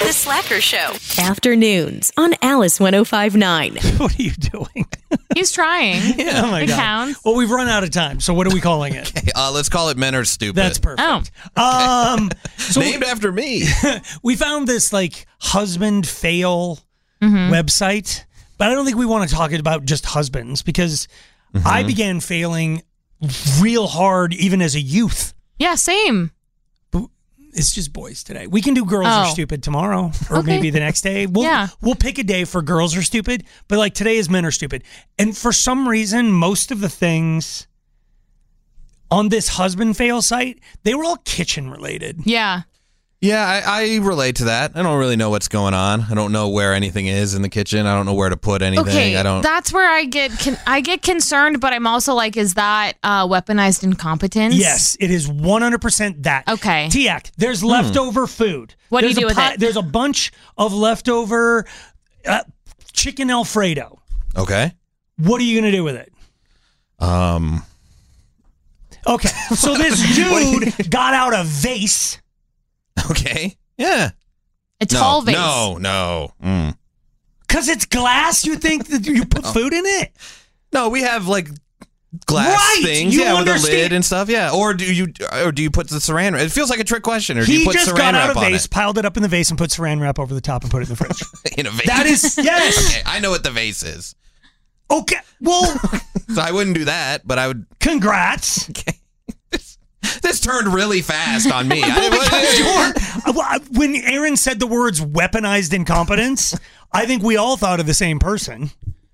The Slacker Show. Afternoons on Alice 105.9. What are you doing? He's trying. Yeah, oh my It God. counts. Well, we've run out of time, so what are we calling it? Okay, let's call it Men Are Stupid. That's perfect. Oh. So Named after me. we found this husband fail website, but I don't think we want to talk about just husbands because I began failing real hard even as a youth. Yeah, same. It's just boys today. We can do girls are stupid tomorrow or Okay. maybe the next day. We'll pick a day for girls are stupid, but today is men are stupid. And for some reason, most of the things on this husband fail site, they were all kitchen related. Yeah. Yeah, I relate to that. I don't really know what's going on. I don't know where anything is in the kitchen. I don't know where to put anything. Okay, I don't. that's where I get concerned, but I'm also like, is that weaponized incompetence? Yes, it is 100% that. Okay. Tiak, there's leftover food. What do you There's do a with it? There's a bunch of leftover chicken Alfredo. Okay. What are you going to do with it? Okay, so this dude got out a vase. Okay. Yeah. A tall vase. No. Because it's glass, you think that you put food in it? No, we have glass Right, things, you with a understand. lid and stuff. Yeah. Or do you put the saran wrap? It feels like a trick question. Or do you He put just saran got out wrap a on vase, it? piled it up in the vase, and put saran wrap over the top and put it in the fridge. In a vase. That is, yes. Okay, I know what the vase is. Okay, well, So I wouldn't do that, but I would. congrats. Okay. This turned really fast on me. When Aaron said the words weaponized incompetence, I think we all thought of the same person.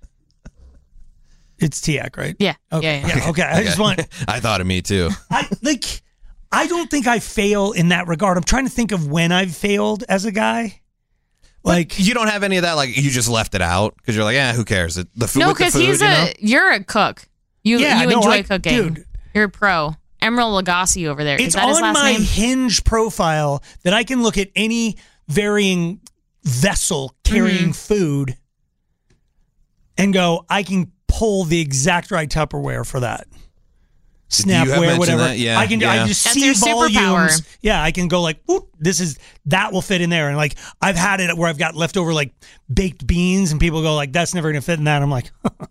It's Tiak, right? Yeah. Okay. Yeah. Okay. I just want. I thought of me too. I don't think I fail in that regard. I'm trying to think of when I've failed as a guy. You don't have any of that. You just left it out because you're like, who cares? The food. No, with the because food, you're a cook. You enjoy cooking. Dude. You're a pro. Emerald Lagasse over there. It's Is that his on last my name? Hinge profile that I can look at any varying vessel carrying food and go, I can pull the exact right Tupperware for that. You have Snapware, mentioned whatever. that, yeah, I can yeah. I just That's see your volumes. superpower. Yeah, I can go "Oop, that will fit in there. And I've had it where I've got leftover baked beans and people go that's never gonna fit in that. I'm like,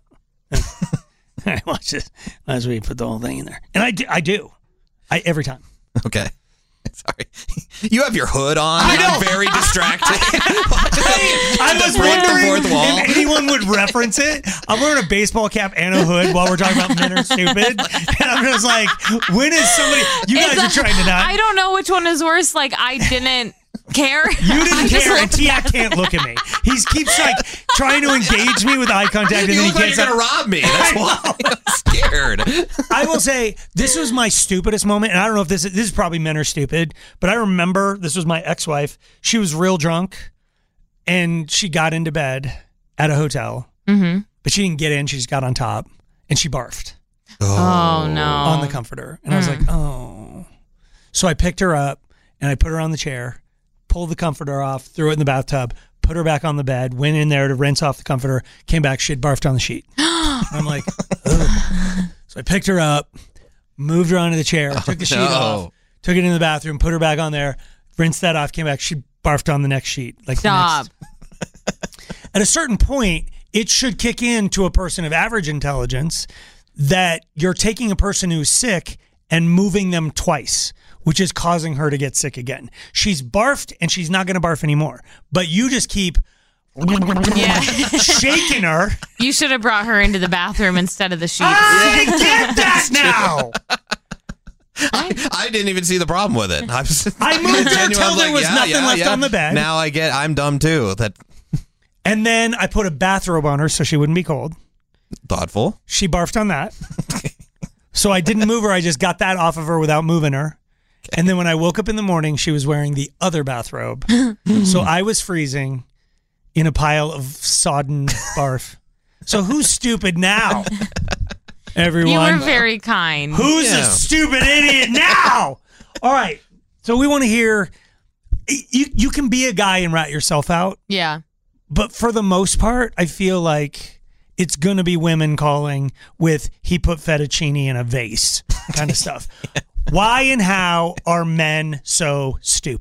watch this. Might as well put the whole thing in there. And I do. Every time. Okay. Sorry. You have your hood on. I know. I'm very distracted. I was wondering if anyone would reference it. I'm wearing a baseball cap and a hood while we're talking about men are stupid. And I'm just like, when is somebody... You guys are trying to not... I don't know which one is worse. I didn't care. You didn't care, and Tiak can't look at me. He keeps trying to engage me with eye contact, and You then he look like can't. you're going to rob me. That's why I'm scared. I will say this was my stupidest moment, and I don't know if this is probably men are stupid, but I remember this was my ex-wife. She was real drunk, and she got into bed at a hotel, but she didn't get in. She just got on top, and she barfed Oh, no. on the comforter, and I was like, oh. So I picked her up, and I put her on the chair, pulled the comforter off, threw it in the bathtub, put her back on the bed, went in there to rinse off the comforter, came back, she had barfed on the sheet. And I'm like, ugh. So I picked her up, moved her onto the chair, took the sheet off, took it in the bathroom, put her back on there, rinsed that off, came back, she barfed on the next sheet. Stop. At a certain point, it should kick in to a person of average intelligence that you're taking a person who's sick and moving them twice, which is causing her to get sick again. She's barfed and she's not going to barf anymore. But you just keep shaking her. You should have brought her into the bathroom instead of the sheets. I get that now. I didn't even see the problem with it. I moved her till there was nothing left on the bed. Now I'm dumb too. And then I put a bathrobe on her so she wouldn't be cold. Thoughtful. She barfed on that. So I didn't move her. I just got that off of her without moving her. And then when I woke up in the morning, she was wearing the other bathrobe. So I was freezing in a pile of sodden barf. So who's stupid now? Everyone. You were very kind. Who's a stupid idiot now? All right. So we want to hear, you can be a guy and rat yourself out. Yeah. But for the most part, I feel like it's going to be women calling with, he put fettuccine in a vase kind of stuff. Why and how are men so stupid?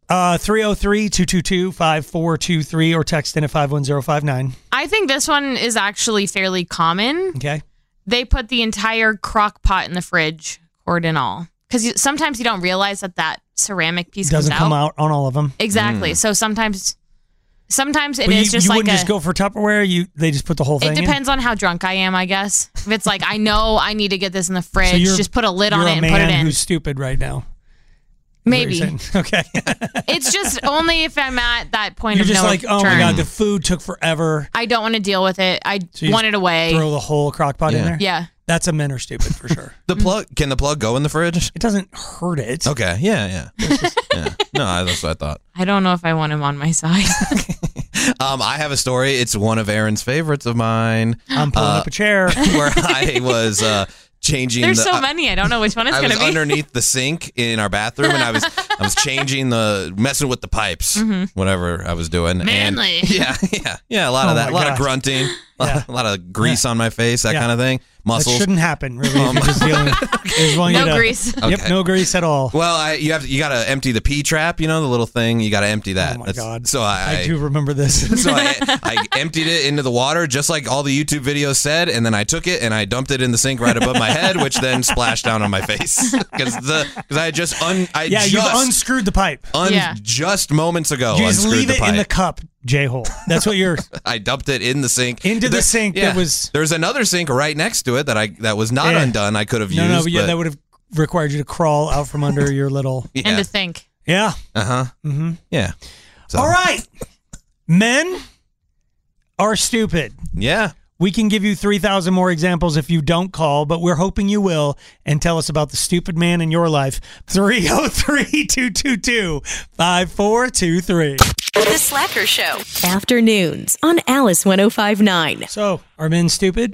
303-222-5423 or text in at 51059. I think this one is actually fairly common. Okay. They put the entire crock pot in the fridge, cord and all. Because sometimes you don't realize that ceramic piece Doesn't comes come out on all of them. Exactly. So sometimes it But is just you like wouldn't just go for Tupperware. They just put the whole thing It in? depends on how drunk I am, I guess. If it's like, I know I need to get this in the fridge, So just put a lid on you're it a and put it man in. who's stupid right now. Maybe. Okay. It's just only if I'm at that point You're of just no like, oh return. my God, the food took forever. I don't want to deal with it. I So you want just it away. Throw the whole crock pot in there? Yeah. That's a men are stupid for sure. Can the plug go in the fridge? It doesn't hurt it. Okay. Yeah. Yeah. No, that's what I thought. I don't know if I want him on my side. I have a story. It's one of Aaron's favorites of mine. I'm pulling up a chair. Where I was changing. There's so many. I don't know which one it's I going was to be. underneath the sink in our bathroom, and I was changing messing with the pipes, whatever I was doing. Manly. And yeah. A lot Oh of that, a my lot of gosh. grunting, Yeah. a lot of grease on my face, that Yeah. kind of thing. That Muscles. shouldn't happen, really, if you're just dealing No grease. Yep, Okay. no grease at all. Well, you got to empty the pee trap, the little thing. You got to empty that. Oh my God. So I do remember this. So I emptied it into the water, just like all the YouTube videos said, and then I took it and I dumped it in the sink right above my head, which then splashed down on my face because I had just you unscrewed the pipe. just moments ago. You just unscrewed leave the it in pipe. the cup, J-hole. That's what you're... I dumped it in the sink. Into the sink that was... There's another sink right next to it that was not Yeah. undone. I could have used. No, but but that would have required you to crawl out from under your little... yeah. And to think. Yeah. Yeah. So, All right. Men are stupid. Yeah. We can give you 3,000 more examples if you don't call, but we're hoping you will and tell us about the stupid man in your life. 303-222-5423. The Slacker Show. Afternoons on Alice 105.9. So, are men stupid?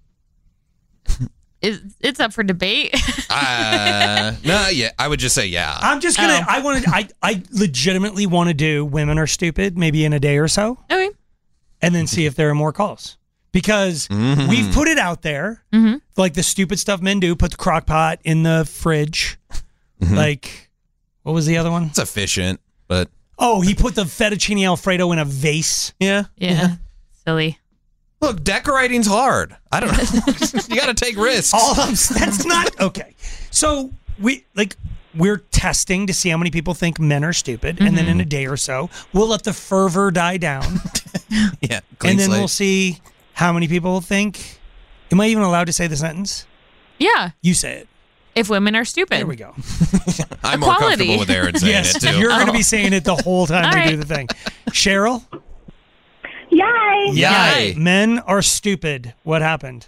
It's up for debate. No, yeah. I would just say yeah. I'm just going to... I legitimately want to do women are stupid maybe in a day or so Okay. and then see if there are more calls. Because we've put it out there, like the stupid stuff men do, put the crock pot in the fridge. Like, what was the other one? It's efficient, but Oh, he put the fettuccine Alfredo in a vase. yeah. Yeah. Silly. Look, decorating's hard. I don't know. You got to take risks. That's not okay. So we're testing to see how many people think men are stupid, and then in a day or so, we'll let the fervor die down, Yeah. Clean and then slate. we'll see how many people think. Am I even allowed to say the sentence? Yeah. You say it. If women are stupid. There we go. I'm more Equality. comfortable with Aaron saying Yes, it too. you're going to be saying it the whole time All we right. do the thing. Cheryl? Yay! Yay. Men are stupid. What happened?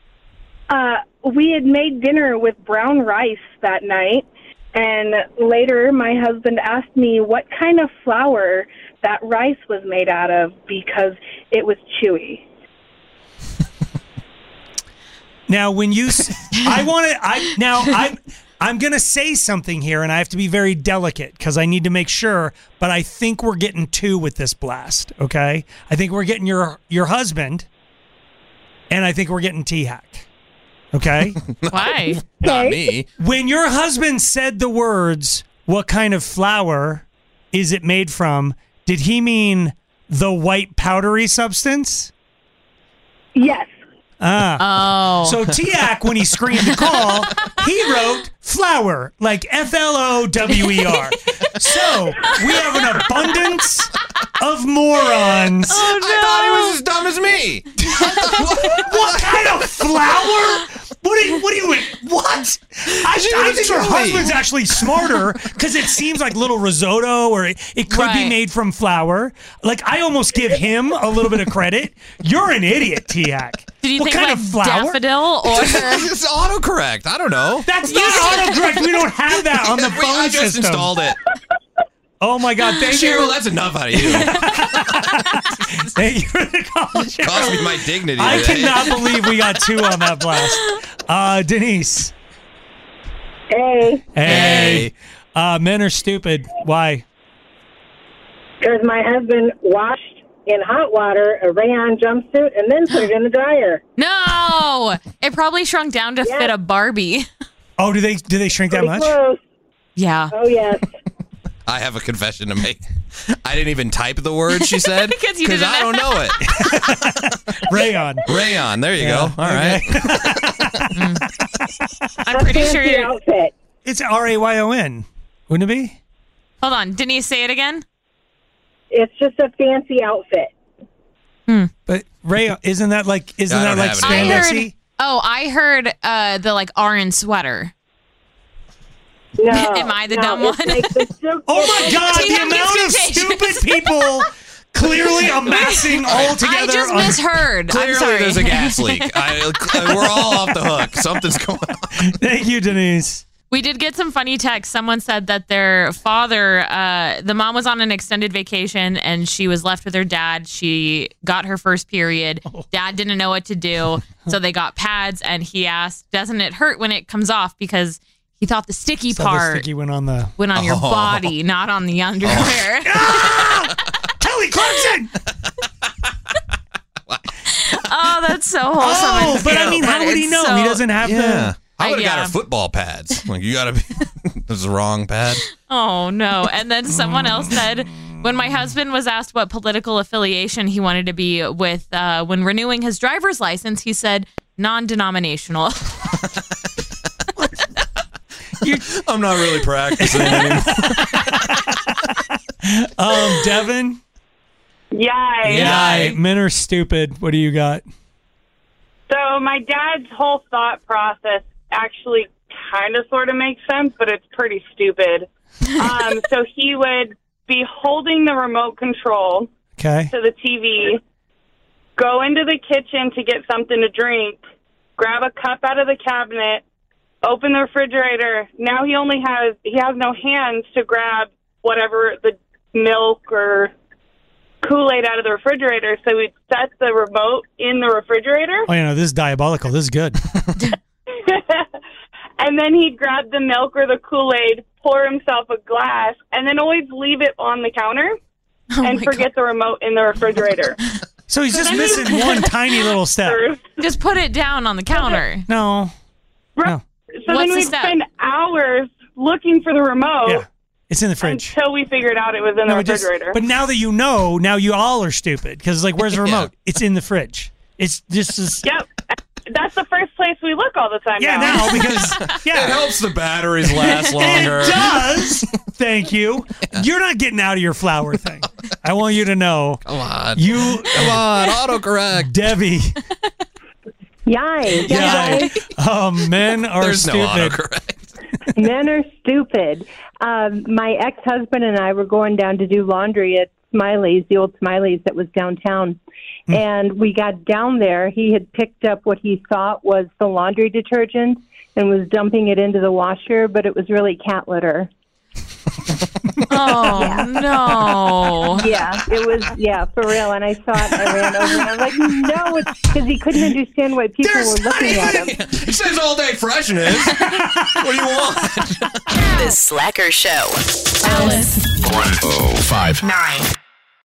We had made dinner with brown rice that night, and later my husband asked me what kind of flour that rice was made out of because it was chewy. Now, when you, I'm going to say something here, and I have to be very delicate because I need to make sure. But I think we're getting two with this blast. Okay, I think we're getting your husband, and I think we're getting T-Hack. Okay, Why? Not me. when your husband said the words, "What kind of flour is it made from?" Did he mean the white powdery substance? Yes. Oh. So Tiak, when he screamed to call, he wrote flower, like Flower. So we have an abundance of morons. I thought he was as dumb as me. What kind of flour? What do you what? I think your husband's actually smarter because it seems like little risotto or it could be Right. made from flour. Like I almost give him a little bit of credit. You're an idiot, Tiak. Did you what think kind like of flour? daffodil or It's autocorrect. I don't know. That's not autocorrect. We don't have that on the phone I just system. installed it. Oh my God! Thank Cheryl, you. that's enough out of you. Thank you for the call, Cost me Cheryl. my dignity. I today. cannot believe we got two on that blast. Denise. Hey, Hey. Men are stupid. Why? because my husband washed in hot water a rayon jumpsuit and then put it in the dryer. no? It probably shrunk down to Yes. fit a Barbie. Oh, do they shrink that Pretty much? close. Yeah. Oh, yes. I have a confession to make. I didn't even type the word she said because I don't know it. Rayon. Rayon. There you go. All right. I'm pretty sure Fancy outfit. It's Rayon, wouldn't it be? Hold on. Denise, say it again. It's just a fancy outfit. But rayon, isn't that like I don't have it spandexy? I heard the like orange sweater. No. Am I the dumb it's one? Like the silk Oh my God! Tina The amount of Confutation. stupid people clearly amassing all together. I just on- misheard. I'm Clearly, sorry. there's a gas leak. We're all off the hook. Something's going on. Thank you, Denise. We did get some funny texts. Someone said that their father, the mom was on an extended vacation and she was left with her dad. She got her first period. Dad didn't know what to do. So they got pads and he asked, doesn't it hurt when it comes off? Because he thought the sticky So part the sticky went on the your body, not on the underwear. Kelly Clarkson. Oh, that's so wholesome. Oh, and but I cute, mean, how would he it's know? so- He doesn't have Yeah. I would have got yeah. her football pads. Like, you got to be. This is the wrong pad. Oh, no. And then someone else said, when my husband was asked what political affiliation he wanted to be with when renewing his driver's license, he said non-denominational. I'm not really practicing anymore. Devin. Yay. Yeah, men are stupid. What do you got? So my dad's whole thought process actually kind of sort of makes sense, but it's pretty stupid. So he would be holding the remote control Okay. to the TV, go into the kitchen to get something to drink, grab a cup out of the cabinet, open the refrigerator. Now he has no hands to grab whatever, the milk or Kool-Aid out of the refrigerator. So he'd set the remote in the refrigerator. Oh, this is diabolical. This is good. And then he'd grab the milk or the Kool-Aid, pour himself a glass, and then always leave it on the counter and forget the remote in the refrigerator. So he's just missing one tiny little step. Just put it down on the counter. No. No. So What's then the we'd step? spend hours looking for the remote Yeah. It's in the fridge. until we figured out it was in the refrigerator. But now that you know, now you all are stupid because where's the remote? It's in the fridge. It's just Yep. That's the first place we look all the time now because It helps the batteries last longer. It does. Thank you. You're not getting out of your flower thing. I want you to know. Come on. Come on. Autocorrect. Debbie. Yay. Men are There's no stupid. autocorrect. Men are stupid. My ex-husband and I were going down to do laundry at Smiley's, the old Smiley's that was downtown. And we got down there. He had picked up what he thought was the laundry detergent and was dumping it into the washer, but it was really cat litter. Oh, no. Yeah, it was, for real. And I saw it, I ran over, and I'm like, no, it's because he couldn't understand why people were looking at him. It says all day freshness. What do you want? The Slacker Show. Alice. 105. 9.